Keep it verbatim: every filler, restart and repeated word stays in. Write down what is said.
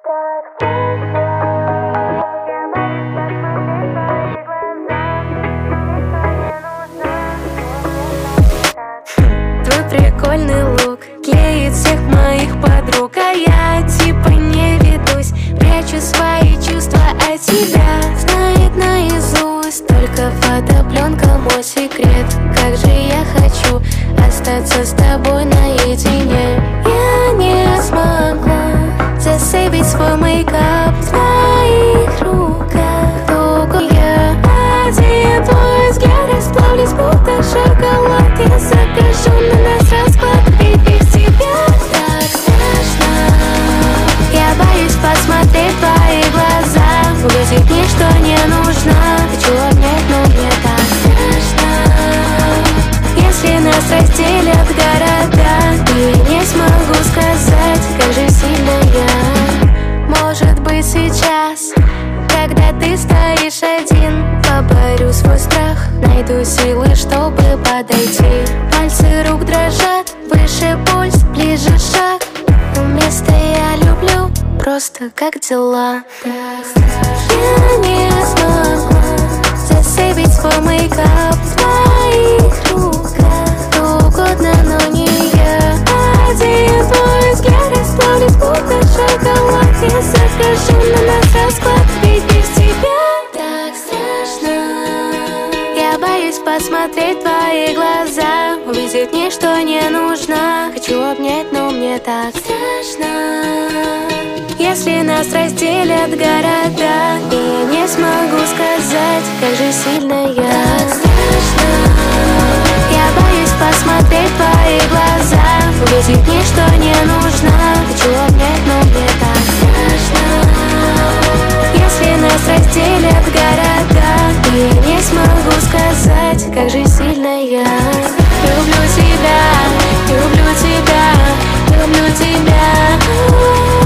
Твой прикольный лук клеит всех моих подруг, а я типа не ведусь, прячу свои чувства от тебя. Знает наизусть только фотопленка мой секрет. Как же я хочу остаться с тобой наедине. Я не смогла засейвить свой мейкап в твоих руках. Только я один твой взгляд расплавлюсь, будто шоколад. Я закажу на нас расклад, ведь без тебя так страшно. Я боюсь посмотреть в твои глаза, увидеть мне, что не нужно. Хочу обнять, но мне так страшно. Если нас разделят города, и я не смогу сказать, как же сильно я. Может быть сейчас, когда ты стоишь один, поборю свой страх, найду силы, чтобы подойти. Пальцы рук дрожат, выше пульс, ближе шаг. Вместо «я люблю» просто «как дела». Я не смогла засейвить свой мейкап в твоих руках. Кто угодно, но не я. Один твой взгляд расплавлюсь, будто шоколад. Я закажу на нас расклад, ведь без тебя так страшно. Я боюсь посмотреть в твои глаза, увидеть мне, что не нужно. Хочу обнять, но мне так страшно. Если нас разделят города, и я не смогу сказать, как же сильно я. Так страшно. Я боюсь посмотреть в твои глаза, увидеть мне, что не нужно. Хочу обнять, но мне так страшно. Если нас разделят города, и я не смогу сказать, как же сильно я. Люблю тебя, люблю тебя, люблю тебя.